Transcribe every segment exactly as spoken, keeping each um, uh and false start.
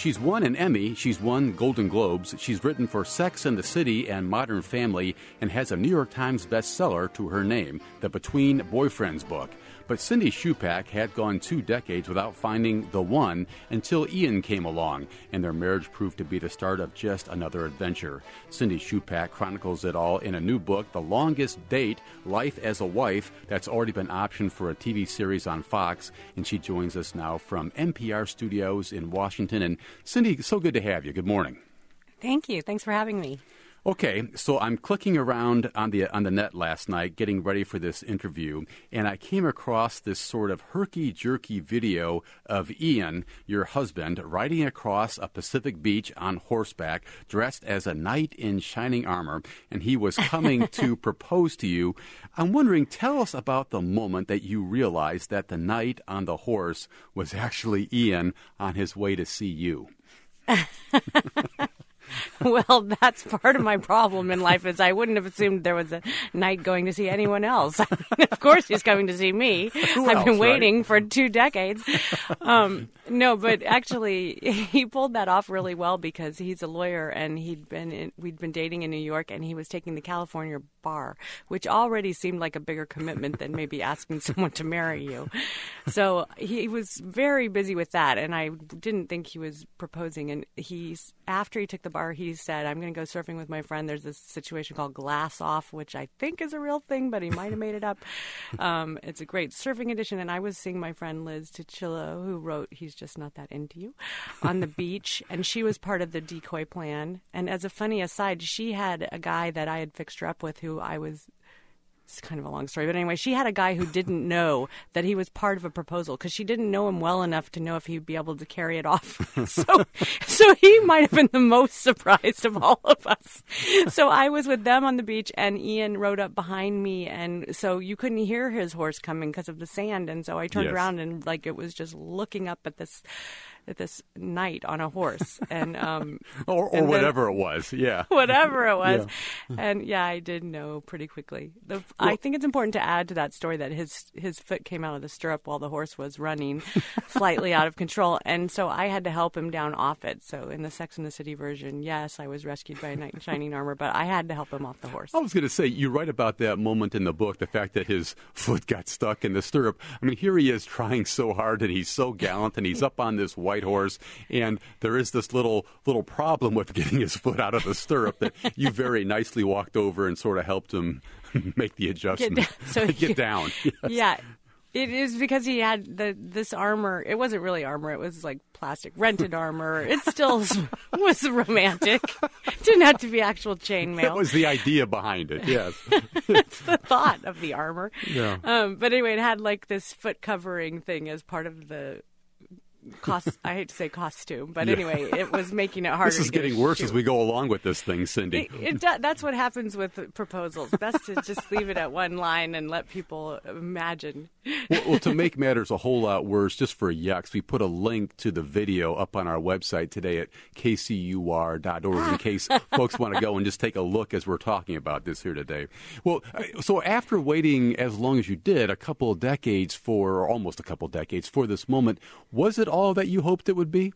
she's won an Emmy, she's won Golden Globes, she's written for Sex and the City and Modern Family, and has a New York Times bestseller to her name, the Between Boyfriends book. But Cindy Shupak had gone two decades without finding the one until Ian came along, and their marriage proved to be the start of just another adventure. Cindy Shupak chronicles it all in a new book, The Longest Date, Life as a Wife, that's already been optioned for a T V series on Fox, and she joins us now from N P R Studios in Washington. And Cindy, so good to have you. Good morning. Thank you. Thanks for having me. Okay, so I'm clicking around on the on the net last night, getting ready for this interview, and I came across this sort of herky-jerky video of Ian, your husband, riding across a Pacific beach on horseback, dressed as a knight in shining armor, and he was coming to propose to you. I'm wondering, tell us about the moment that you realized that the knight on the horse was actually Ian on his way to see you. Well, that's part of my problem in life is I wouldn't have assumed there was a knight going to see anyone else. Of course he's coming to see me. Who I've else, been waiting right? for two decades. Um, no, but actually he pulled that off really well because he's a lawyer and he'd been in, we'd been dating in New York and he was taking the California bar, which already seemed like a bigger commitment than maybe asking someone to marry you. So he was very busy with that, and I didn't think he was proposing. And he's after he took the bar, he said, I'm going to go surfing with my friend. There's this situation called Glass Off, which I think is a real thing, but he might have made it up. Um, it's a great surfing edition. And I was seeing my friend Liz Tuccillo, who wrote He's Just Not That Into You, on the beach. And she was part of the decoy plan. And as a funny aside, she had a guy that I had fixed her up with who I was... It's kind of a long story, but anyway, she had a guy who didn't know that he was part of a proposal because she didn't know him well enough to know if he'd be able to carry it off. so, so he might have been the most surprised of all of us. So I was with them on the beach, and Ian rode up behind me, and so you couldn't hear his horse coming because of the sand. And so I turned Yes. around, and like it was just looking up at this. At this knight on a horse, and um, Or, or and whatever then, it was, yeah. whatever it was, Yeah. and yeah, I did know pretty quickly. The, I Well- think it's important to add to that story that his his foot came out of the stirrup while the horse was running, slightly out of control, and so I had to help him down off it. So in the Sex and the City version, yes, I was rescued by a knight in shining armor, but I had to help him off the horse. I was going to say, you write about that moment in the book, the fact that his foot got stuck in the stirrup. I mean, here he is trying so hard, and he's so gallant, and he's up on this white horse, and there is this little little problem with getting his foot out of the stirrup that you very nicely walked over and sort of helped him make the adjustment. Get down. So Get down. Yes. Yeah. It is because he had the this armor. It wasn't really armor. It was like plastic rented armor. It still was romantic. Didn't have to be actual chainmail. That was the idea behind it, yes. It's the thought of the armor. Yeah. Um, but anyway, it had like this foot covering thing as part of the cost. I hate to say costume, but Yeah. anyway, it was making it harder. This is to get getting a worse shoe. as we go along with this thing, Cindy. It, it do, that's what happens with proposals. Best to just leave it at one line and let people imagine. Well, well, to make matters a whole lot worse, just for yucks, we put a link to the video up on our website today at k c u r dot org in case folks want to go and just take a look as we're talking about this here today. Well, uh, so after waiting as long as you did, a couple of decades for, or almost a couple of decades for this moment, was it all that you hoped it would be?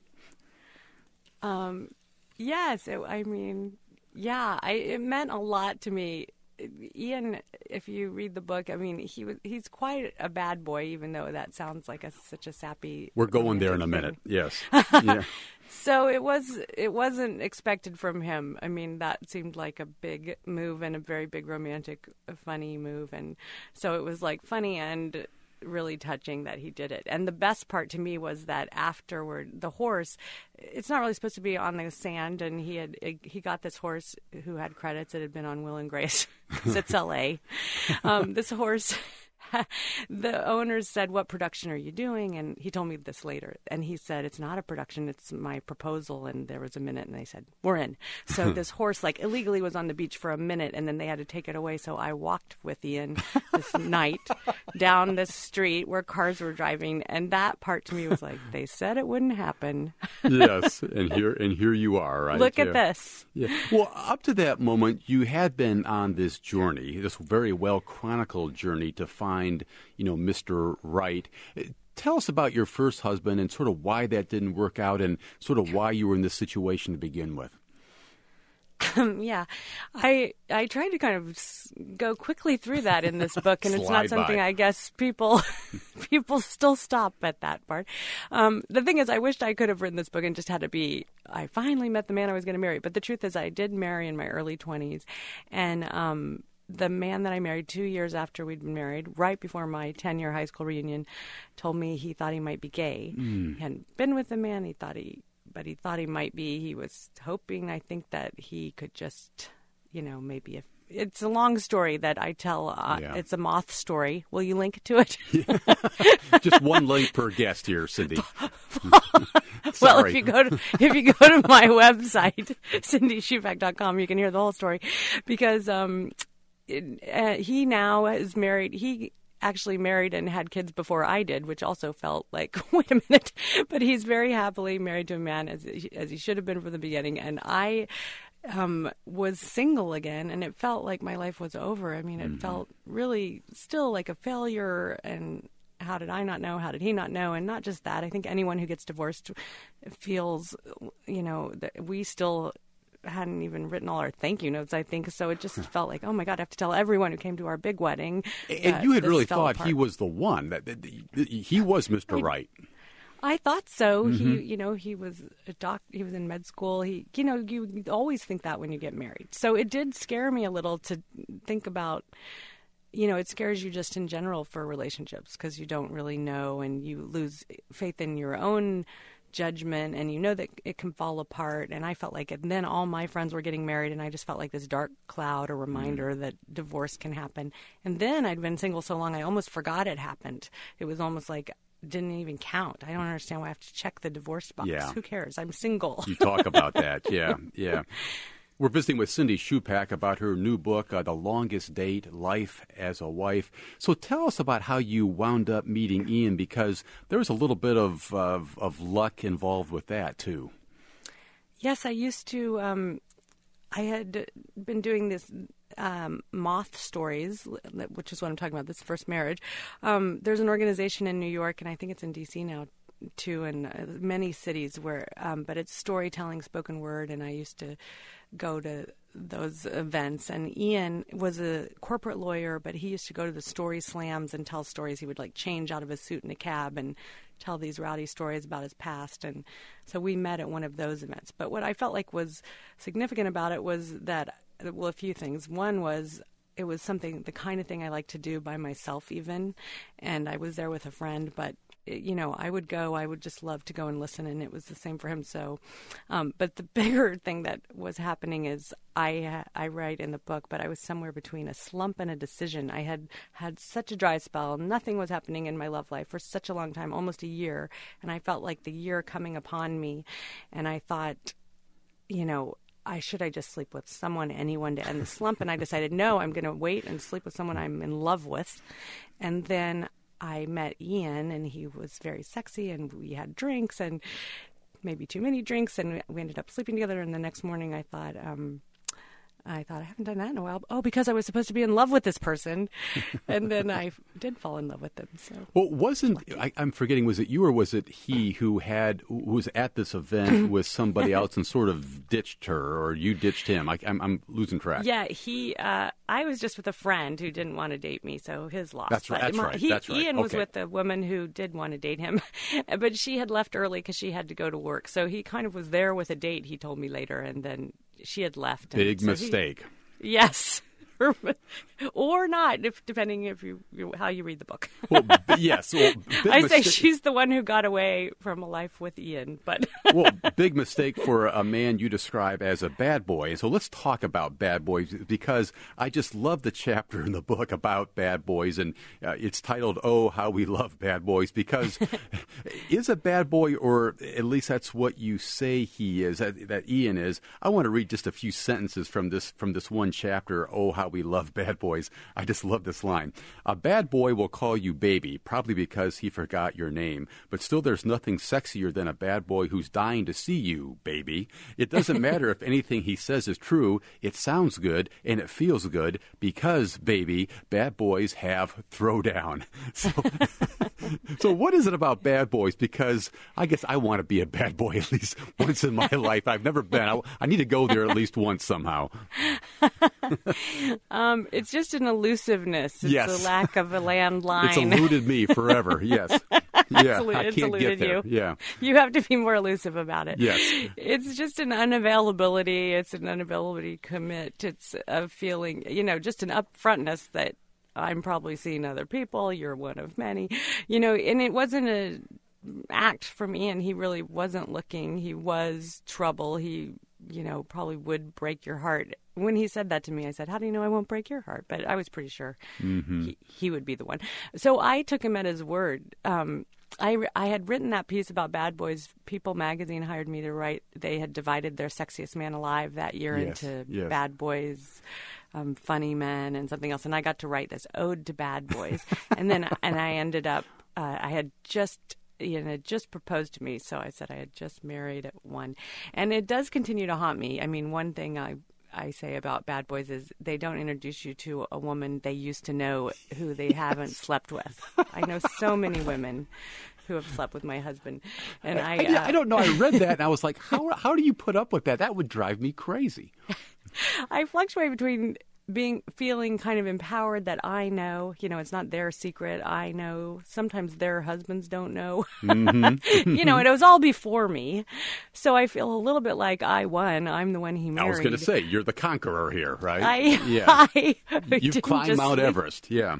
Um, yes, it, I mean, yeah, I, it meant a lot to me. Ian, if you read the book, I mean, he was he's quite a bad boy, even though that sounds like a, such a sappy. We're going there in a minute. thing. Yes. Yeah. So it was it wasn't expected from him. I mean, that seemed like a big move and a very big romantic, funny move, and so it was like funny and really touching that he did it. And the best part to me was that afterward, the horse, it's not really supposed to be on the sand, and he had he got this horse who had credits. It had been on Will and Grace. It's L A. Um, this horse, the owners said, "What production are you doing?" And he told me this later. And he said, "It's not a production. It's my proposal." And there was a minute, and they said, "We're in." So this horse, like, illegally was on the beach for a minute, and then they had to take it away. So I walked with Ian this night down this street where cars were driving, and that part to me was like, they said it wouldn't happen. Yes, and here and here you are, right? Look yeah. at this. Yeah. Well, up to that moment, you had been on this journey, this very well chronicled journey to find, you know, Mister Right. tell us about your first husband and sort of why that didn't work out and sort of why you were in this situation to begin with. Um, yeah, I I tried to kind of s- go quickly through that in this book, and it's not Slide something by. I guess people people still stop at that part. Um, the thing is, I wished I could have written this book and just had to be, I finally met the man I was going to marry. But the truth is, I did marry in my early twenties, and um, the man that I married two years after we'd been married, right before my ten-year high school reunion, told me he thought he might be gay. Mm. He hadn't been with the man. He thought he... but he thought he might be. He was hoping, I think, that he could just, you know, maybe if it's a long story that I tell. Uh, Yeah. It's a moth story. Will you link to it? Just one link per guest here, Cindy. Well, if you go to if you go to my website, cindy shupak dot com, you can hear the whole story, because um, it, uh, he now is married. He. actually married and had kids before I did, which also felt like, wait a minute. But he's very happily married to a man, as as he should have been from the beginning. And I um, was single again, and it felt like my life was over. I mean, it mm-hmm. felt really still like a failure. And how did I not know? How did he not know? And not just that. I think anyone who gets divorced feels, you know, that we still hadn't even written all our thank you notes, I think. So it just felt like, oh my God, I have to tell everyone who came to our big wedding. And you had really thought apart. He was the one, that, that he was Mister I, Right. I thought so. Mm-hmm. He, you know, he was a doc, he was in med school. He, you know, you always think that when you get married. So it did scare me a little to think about, you know, it scares you just in general for relationships, because you don't really know, and you lose faith in your own judgment, and you know that it can fall apart. And I felt like, and then all my friends were getting married, and I just felt like this dark cloud, a reminder mm. that divorce can happen. And then I'd been single so long, I almost forgot it happened. It was almost like didn't even count. I don't understand why I have to check the divorce box. Yeah. Who cares? I'm single. You talk about that. Yeah, yeah. We're visiting with Cindy Shupak about her new book, uh, The Longest Date, Life as a Wife. So tell us about how you wound up meeting Ian, because there was a little bit of, of, of luck involved with that, too. Yes, I used to, um, I had been doing this um, moth stories, which is what I'm talking about, this first marriage. Um, there's an organization in New York, and I think it's in D C now, too, and uh, many cities where, um, but it's storytelling, spoken word, and I used to go to those events. And Ian was a corporate lawyer, but he used to go to the story slams and tell stories. He would like change out of his suit in a cab and tell these rowdy stories about his past. And so we met at one of those events. But what I felt like was significant about it was that, well, a few things. One was it was something, the kind of thing I like to do by myself even. And I was there with a friend, but you know, I would go, I would just love to go and listen, and it was the same for him. So, um, but the bigger thing that was happening is I, I write in the book, but I was somewhere between a slump and a decision. I had had such a dry spell. Nothing was happening in my love life for such a long time, almost a year. And I felt like the year coming upon me. And I thought, you know, I should I just sleep with someone, anyone to end the slump? And I decided, no, I'm going to wait and sleep with someone I'm in love with. And then I met Ian, and he was very sexy, and we had drinks, and maybe too many drinks, and we ended up sleeping together. And the next morning I thought, um, I thought, I haven't done that in a while. Oh, because I was supposed to be in love with this person. And then I did fall in love with them. So. Well, wasn't, I, I'm forgetting, was it you or was it he who had, who was at this event with somebody else and sort of ditched her, or you ditched him? I, I'm, I'm losing track. Yeah, he, uh, I was just with a friend who didn't want to date me, so his loss. That's right, but that's my, right, he, that's right. Ian okay. was with a woman who did want to date him, but she had left early because she had to go to work. So he kind of was there with a date, he told me later, and then she had left. And Big so mistake. He, yes. Or not, if depending if you, you how you read the book. Well, yes. Well, I mistake. say she's the one who got away from a life with Ian, but well, big mistake for a man you describe as a bad boy. And so let's talk about bad boys, because I just love the chapter in the book about bad boys, and uh, it's titled "Oh, How We Love Bad Boys," because is a bad boy, or at least that's what you say he is, that, that Ian is. I want to read just a few sentences from this from this one chapter, "Oh, How we love bad boys. I just love this line. A bad boy will call you baby, probably because he forgot your name. But still, there's nothing sexier than a bad boy who's dying to see you, baby. It doesn't matter if anything he says is true. It sounds good, and it feels good because, baby, bad boys have throwdown. So, so what is it about bad boys? Because I guess I want to be a bad boy at least once in my life. I've never been. I, I need to go there at least once somehow. um, it's just an elusiveness. It's yes. a lack of a landline. It's eluded me forever, yes. Yeah, it's, I it's can't get there. You. Yeah. You have to be more elusive about it. Yes. It's just an unavailability. It's an unavailability commit. It's a feeling, you know, just an upfrontness that I'm probably seeing other people. You're one of many. You know, and it wasn't a act from Ian. He really wasn't looking. He was trouble. He, you know, probably would break your heart. When he said that to me, I said, how do you know I won't break your heart? But I was pretty sure mm-hmm. he, he would be the one. So I took him at his word. Um, I, I had written that piece about bad boys. People magazine hired me to write. They had divided their sexiest man alive that year yes, into yes. bad boys, um, funny men, and something else. And I got to write this ode to bad boys. and then and I ended up, uh, I had just... Ian had just proposed to me, so I said I had just married at one. And it does continue to haunt me. I mean, one thing I, I say about bad boys is they don't introduce you to a woman they used to know who they yes. haven't slept with. I know so many women who have slept with my husband. And I, I, I, uh, I don't know. I read that, and I was like, how, how do you put up with that? That would drive me crazy. I fluctuate between... being feeling kind of empowered that I know, you know, it's not their secret. I know. Sometimes their husbands don't know. Mm-hmm. you know, and it was all before me. So I feel a little bit like I won. I'm the one he married. I was going to say, you're the conqueror here, right? I, yeah. I You've climbed Mount Everest. Yeah.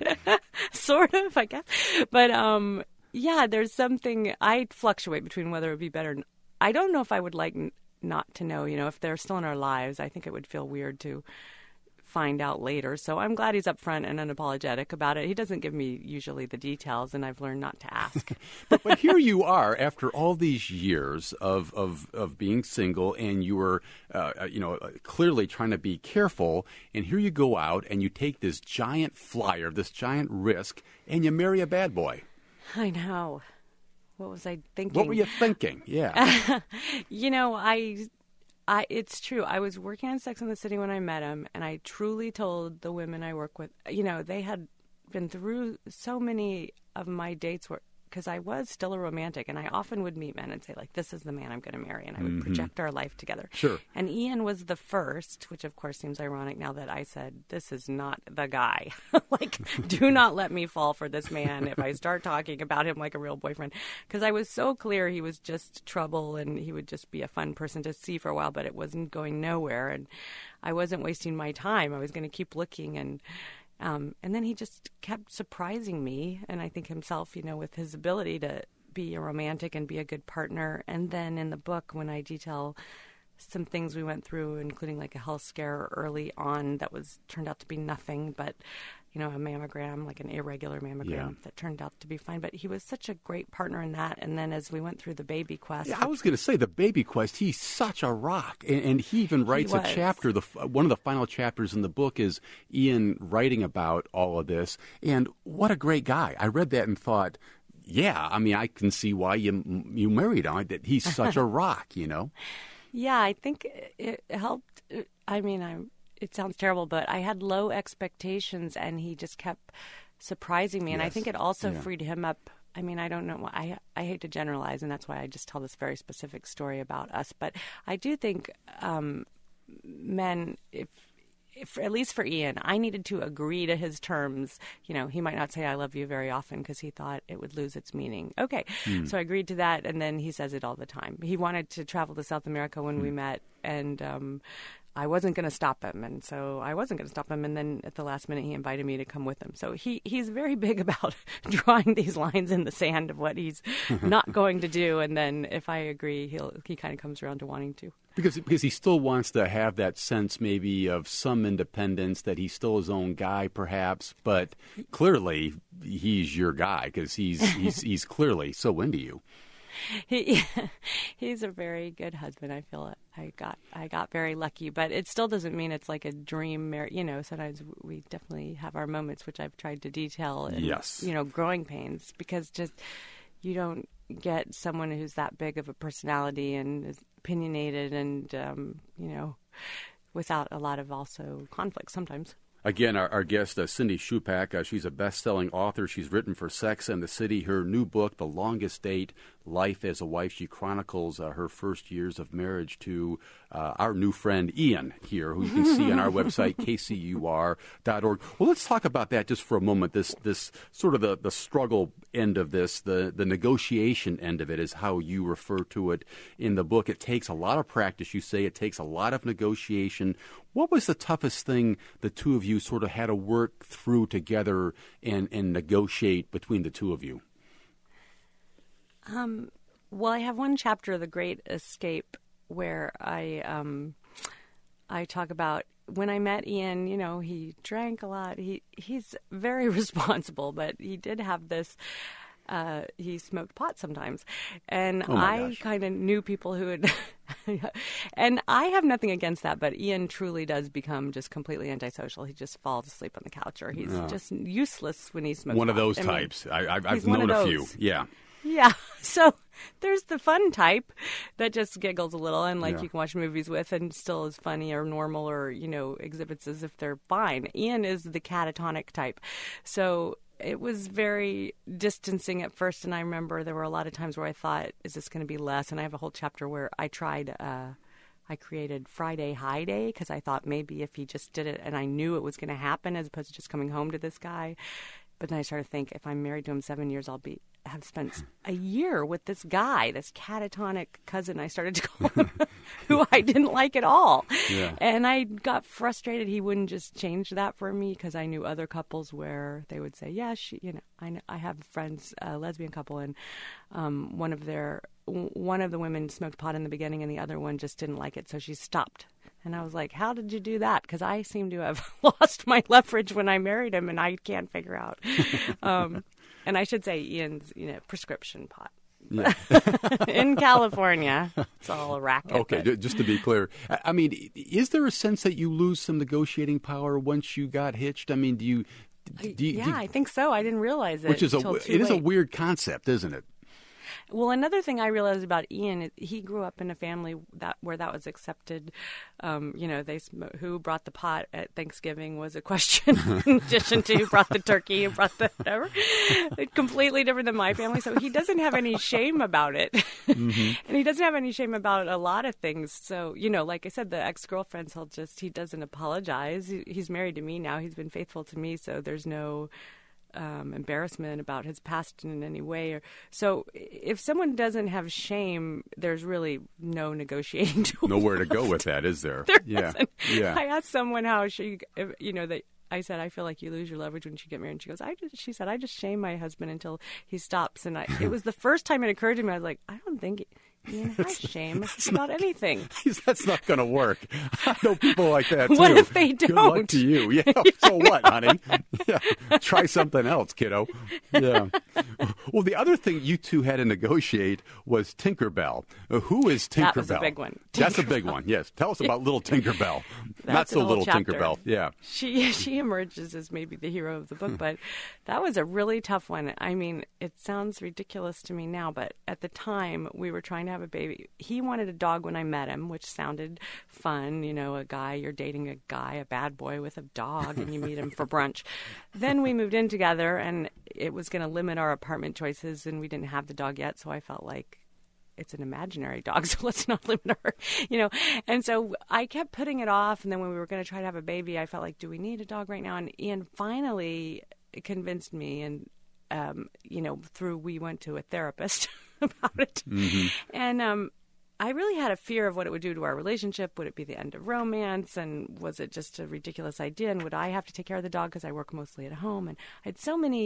Sort of, I guess. But, um, yeah, there's something, I fluctuate between whether it would be better. I don't know if I would like n- not to know, you know, if they're still in our lives. I think it would feel weird to find out later. So I'm glad he's upfront and unapologetic about it. He doesn't give me usually the details, and I've learned not to ask. but, but here you are after all these years of of, of being single, and you were, uh, you know, clearly trying to be careful. And here you go out and you take this giant flyer, this giant risk, and you marry a bad boy. I know. What was I thinking? What were you thinking? Yeah. you know, I... I, it's true. I was working on Sex and the City when I met him, and I truly told the women I work with, you know, they had been through so many of my dates where, because I was still a romantic, and I often would meet men and say, like, this is the man I'm going to marry, and I would mm-hmm. project our life together. Sure. And Ian was the first, which of course seems ironic now that I said, this is not the guy. like, do not let me fall for this man if I start talking about him like a real boyfriend. Because I was so clear he was just trouble, and he would just be a fun person to see for a while, but it wasn't going nowhere, and I wasn't wasting my time. I was going to keep looking, and... Um, and then he just kept surprising me, and I think himself, you know, with his ability to be a romantic and be a good partner. And then in the book, when I detail some things we went through, including like a health scare early on that was turned out to be nothing but, you know, a mammogram, like an irregular mammogram yeah. that turned out to be fine. But he was such a great partner in that. And then as we went through the baby quest. Yeah, I was going to say the baby quest, he's such a rock. And, and he even writes he a chapter. The One of the final chapters in the book is Ian writing about all of this. And what a great guy. I read that and thought, yeah, I mean, I can see why you you married him. That he's such a rock, you know? Yeah, I think it helped. I mean, I it sounds terrible, but I had low expectations, and he just kept surprising me. And yes. I think it also yeah. freed him up. I mean, I don't know. I I hate to generalize, and that's why I just tell this very specific story about us. But I do think um, men, if, if at least for Ian, I needed to agree to his terms. You know, he might not say "I love you" very often because he thought it would lose its meaning. Okay, mm. so I agreed to that, and then he says it all the time. He wanted to travel to South America when mm. we met, and um, I wasn't going to stop him, and so I wasn't going to stop him. And then at the last minute, he invited me to come with him. So he he's very big about drawing these lines in the sand of what he's not going to do. And then if I agree, he'll he kind of comes around to wanting to. Because because he still wants to have that sense maybe of some independence, that he's still his own guy, perhaps. But clearly, he's your guy because he's he's he's clearly so into you. he he's a very good husband. I feel I got I got very lucky, but it still doesn't mean it's like a dream marriage. You know, sometimes we definitely have our moments, which I've tried to detail. And, yes. You know, growing pains, because just you don't get someone who's that big of a personality and is opinionated and um, you know, without a lot of also conflict sometimes. Again, our, our guest, uh, Cindy Shupak, uh, she's a best-selling author. She's written for Sex and the City. Her new book, The Longest Date, Life as a Wife, she chronicles uh, her first years of marriage to uh, our new friend Ian here, who you can see on our website, K C U R dot org. Well, let's talk about that just for a moment, this this sort of the, the struggle end of this, the, the negotiation end of it is how you refer to it in the book. It takes a lot of practice, you say. It takes a lot of negotiation. What was the toughest thing the two of you sort of had to work through together and, and negotiate between the two of you? Um, well, I have one chapter of The Great Escape where I um, I talk about when I met Ian. You know, he drank a lot. He he's very responsible, but he did have this. Uh, he smoked pot sometimes, and oh I kind of knew people who had. And I have nothing against that, but Ian truly does become just completely antisocial. He just falls asleep on the couch, or he's uh, just useless when he smokes. One pot. of those I types. Mean, I, I've, I've known a few. Yeah. Yeah. So there's the fun type that just giggles a little and like yeah. you can watch movies with and still is funny or normal or, you know, exhibits as if they're fine. Ian is the catatonic type. So it was very distancing at first. And I remember there were a lot of times where I thought, is this going to be less? And I have a whole chapter where I tried, uh, I created Friday High Day because I thought maybe if he just did it and I knew it was going to happen as opposed to just coming home to this guy. But then I started to think, if I'm married to him seven years, I'll be have spent a year with this guy, this catatonic cousin I started to call him, who I didn't like at all. Yeah. And I got frustrated he wouldn't just change that for me because I knew other couples where they would say, yeah, she, you know, I know, I have friends, a lesbian couple, and um, one of their one of the women smoked pot in the beginning and the other one just didn't like it, so she stopped. And I was like, how did you do that? Because I seem to have lost my leverage when I married him, and I can't figure out. um, and I should say Ian's, you know, prescription pot. Yeah. In California, it's all a racket. Okay, but... just to be clear, I mean, is there a sense that you lose some negotiating power once you got hitched? I mean, do you? Do you yeah, do you, I think so. I didn't realize it. Which is a too it is a late. weird concept, isn't it? Well, another thing I realized about Ian is he grew up in a family that where that was accepted. Um, you know, they sm- who brought the pot at Thanksgiving was a question, in addition to who brought the turkey, who brought the whatever. Completely different than my family. So he doesn't have any shame about it, mm-hmm. and he doesn't have any shame about a lot of things. So you know, like I said, the ex-girlfriends, he'll just he doesn't apologize. He, he's married to me now. He's been faithful to me, so there's no. Um, embarrassment about his past in any way. Or, so if someone doesn't have shame, there's really no negotiating tool. Nowhere to go with that, is there? There yeah. isn't. Yeah. I asked someone how she, you know, that I said, I feel like you lose your leverage when you get married. And she goes, I just, she said, I just shame my husband until he stops. And I, it was the first time it occurred to me, I was like, I don't think Ian has shame about not, anything. That's not going to work. I know people like that, too. What if they don't? Good luck to you. Yeah. So what, honey? Yeah. Try something else, kiddo. Yeah. Well, the other thing you two had to negotiate was Tinkerbell. Uh, who is Tinkerbell? That was a big one. That's a big one, yes. Tell us about little Tinkerbell. Not so little chapter. Tinkerbell. Yeah. She she emerges as maybe the hero of the book, but that was a really tough one. I mean, it sounds ridiculous to me now, but at the time we were trying to have a baby. He wanted a dog when I met him, which sounded fun. You know, a guy, you're dating a guy, a bad boy with a dog, and you meet him for brunch. Then we moved in together, and it was going to limit our apartment choices, and we didn't have the dog yet, so I felt like it's an imaginary dog, so let's not limit her, you know. And so I kept putting it off, and then when we were going to try to have a baby, I felt like, do we need a dog right now? And Ian finally convinced me, and, um, you know, through we went to a therapist about it. Mm-hmm. And um, I really had a fear of what it would do to our relationship. Would it be the end of romance? And was it just a ridiculous idea? And would I have to take care of the dog because I work mostly at home? And I had so many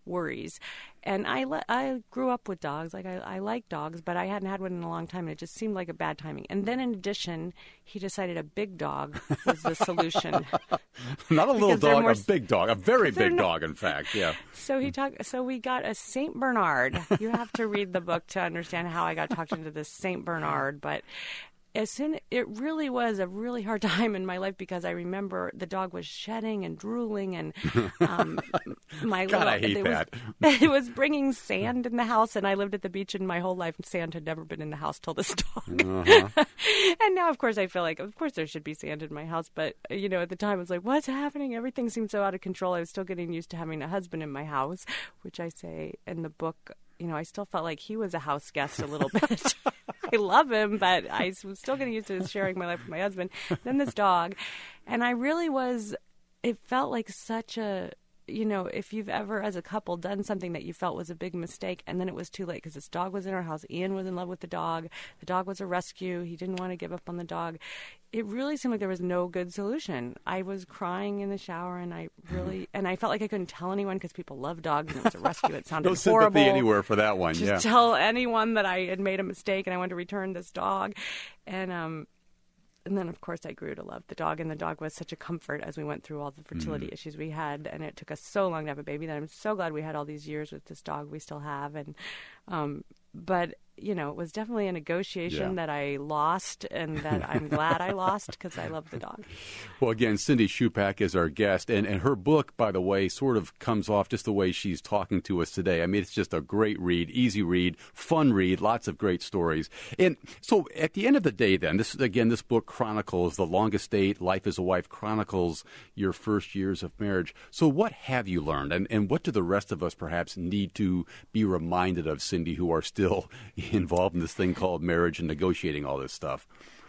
worries. And I, le- I grew up with dogs. Like, I, I like dogs, but I hadn't had one in a long time, and it just seemed like a bad timing. And then, in addition, he decided a big dog was the solution. Not a little Because they're dog, more a big dog, a very they're big not- dog, in fact, yeah. So he talked. So we got a Saint Bernard. You have to read the book to understand how I got talked into this Saint Bernard. But as soon, it really was a really hard time in my life because I remember the dog was shedding and drooling, and um, my God, little, I hate it that. Was, it was bringing sand in the house, and I lived at the beach, and my whole life sand had never been in the house till this dog. Uh-huh. And now, of course, I feel like, of course, there should be sand in my house. But, you know, at the time, I was like, what's happening? Everything seemed so out of control. I was still getting used to having a husband in my house, which I say in the book, you know, I still felt like he was a house guest a little bit. I love him, but I was still getting used to sharing my life with my husband. Then this dog. And I really was, it felt like such a, you know, if you've ever, as a couple, done something that you felt was a big mistake, and then it was too late because this dog was in our house. Ian was in love with the dog. The dog was a rescue. He didn't want to give up on the dog. It really seemed like there was no good solution. I was crying in the shower, and I really, and I felt like I couldn't tell anyone because people love dogs, and it was a rescue. It sounded No horrible. sympathy anywhere for that one, Just yeah. tell anyone that I had made a mistake and I wanted to return this dog. And um, and then, of course, I grew to love the dog, and the dog was such a comfort as we went through all the fertility mm. issues we had, and it took us so long to have a baby that I'm so glad we had all these years with this dog we still have. And um, but, you know, it was definitely a negotiation Yeah. that I lost and that I'm glad I lost because I love the dog. Well, again, Cindy Shupak is our guest, and, and her book, by the way, sort of comes off just the way she's talking to us today. I mean, it's just a great read, easy read, fun read, lots of great stories. And so at the end of the day, then, this again, this book chronicles the longest date, Life as a Wife, chronicles your first years of marriage. So what have you learned, and, and what do the rest of us perhaps need to be reminded of, Cindy, who are still involved in this thing called marriage and negotiating all this stuff?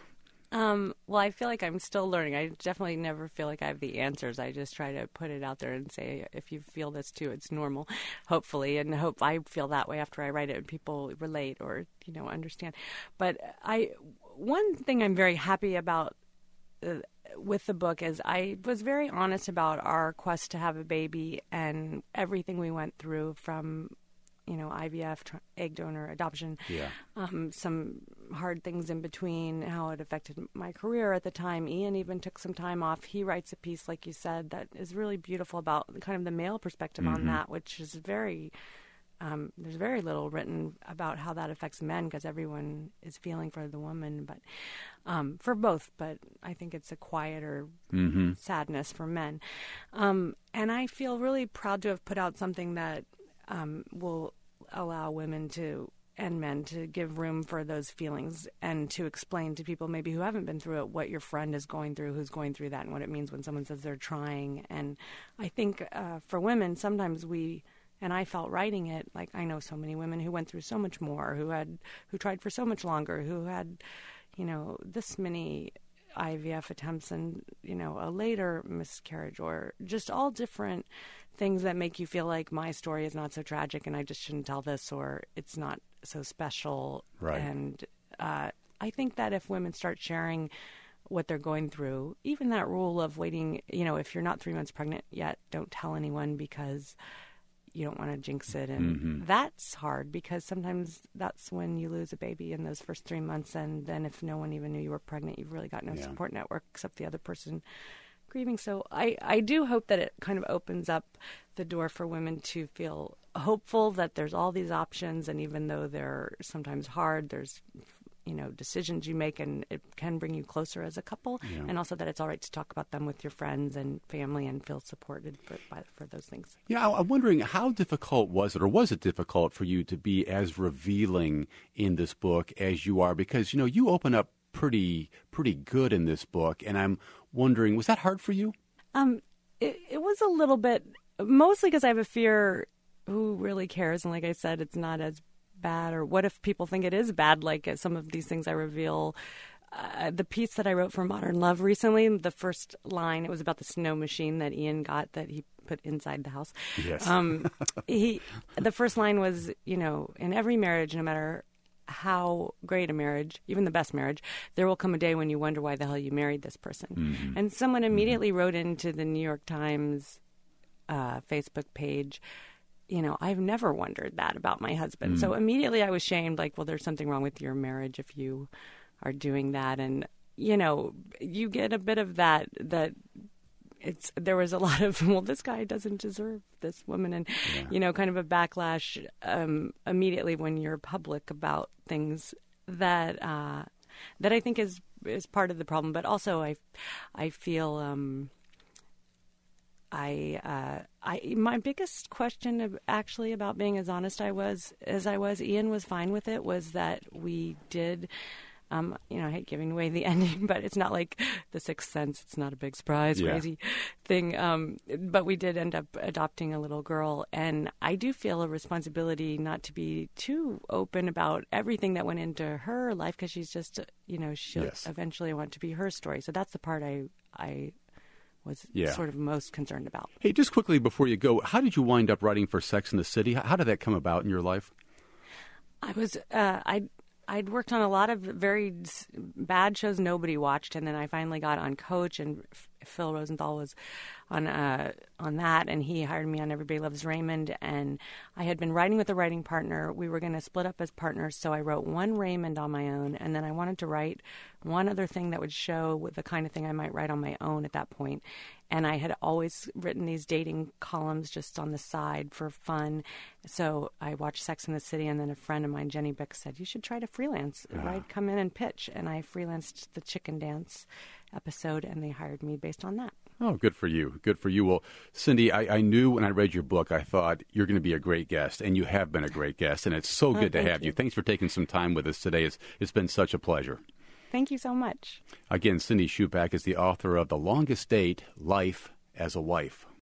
Um, well, I feel like I'm still learning. I definitely never feel like I have the answers. I just try to put it out there and say, if you feel this too, it's normal, hopefully. And hope I feel that way after I write it and people relate or, you know, understand. But I, one thing I'm very happy about uh, with the book is I was very honest about our quest to have a baby and everything we went through from, you know, I V F, tr- egg donor, adoption, Yeah. um, some hard things in between, how it affected my career at the time. Ian even took some time off. He writes a piece, like you said, that is really beautiful about kind of the male perspective Mm-hmm. on that, which is very, um, there's very little written about how that affects men because everyone is feeling for the woman, but um, for both. But I think it's a quieter Mm-hmm. sadness for men. Um, and I feel really proud to have put out something that Um, will allow women to and men to give room for those feelings and to explain to people maybe who haven't been through it what your friend is going through, who's going through that, and what it means when someone says they're trying. And I think uh, for women, sometimes we, and I felt writing it, like I know so many women who went through so much more, who had, who tried for so much longer, who had, you know, this many I V F attempts and, you know, a later miscarriage or just all different things that make you feel like my story is not so tragic and I just shouldn't tell this or it's not so special. Right. And uh, I think that if women start sharing what they're going through, even that rule of waiting, you know, if you're not three months pregnant yet, don't tell anyone because you don't want to jinx it. And Mm-hmm. that's hard because sometimes that's when you lose a baby in those first three months. And then if no one even knew you were pregnant, you've really got no Yeah. support network except the other person grieving. So I, I do hope that it kind of opens up the door for women to feel hopeful that there's all these options. And even though they're sometimes hard, there's, you know, decisions you make and it can bring you closer as a couple. Yeah. And also that it's all right to talk about them with your friends and family and feel supported for, by, for those things. Yeah, I'm wondering how difficult was it, or was it difficult for you to be as revealing in this book as you are? Because, you know, you open up pretty pretty good in this book, and I'm wondering, was that hard for you? Um, it, it was a little bit, mostly because I have a fear, who really cares? And like I said, it's not as bad, or what if people think it is bad, like uh, some of these things I reveal. Uh, the piece that I wrote for Modern Love recently, the first line, it was about the snow machine that Ian got that he put inside the house. Yes. Um, he, the first line was, you know, in every marriage, no matter how great a marriage, even the best marriage, there will come a day when you wonder why the hell you married this person. Mm-hmm. And someone immediately mm-hmm. wrote into the New York Times uh, Facebook page, you know, I've never wondered that about my husband. Mm. So immediately I was shamed, like, well, there's something wrong with your marriage if you are doing that. And, you know, you get a bit of that, that it's, there was a lot of, well, this guy doesn't deserve this woman. And, yeah. you know, kind of a backlash um, immediately when you're public about things that, uh, that I think is, is part of the problem. But also I, I feel, um, I, uh, I, my biggest question of actually about being as honest I was as I was, Ian was fine with it, was that we did, um, you know, I hate giving away the ending, but it's not like The Sixth Sense. It's not a big surprise, yeah. crazy thing. Um, but we did end up adopting a little girl. And I do feel a responsibility not to be too open about everything that went into her life, because she's just, you know, she'll yes. eventually want to be her story. So that's the part I, I, was yeah. sort of most concerned about. Hey, just quickly before you go, how did you wind up writing for Sex and the City? How did that come about in your life? I was, uh, I, I'd worked on a lot of very bad shows nobody watched, and then I finally got on Coach, and Phil Rosenthal was on uh, on that, and he hired me on Everybody Loves Raymond, and I had been writing with a writing partner. We were going to split up as partners, so I wrote one Raymond on my own, and then I wanted to write one other thing that would show the kind of thing I might write on my own at that point. And I had always written these dating columns just on the side for fun. So I watched Sex and the City, and then a friend of mine, Jenny Bick, said, you should try to freelance. Uh-huh. I'd come in and pitch. And I freelanced the Chicken Dance episode, and they hired me based on that. Oh, good for you. Good for you. Well, Cindy, I, I knew when I read your book, I thought you're going to be a great guest, and you have been a great guest, and it's so oh, good to have you. you. Thanks for taking some time with us today. It's, it's been such a pleasure. Thank you so much. Again, Cindy Shupak is the author of The Longest Date, Life as a Wife.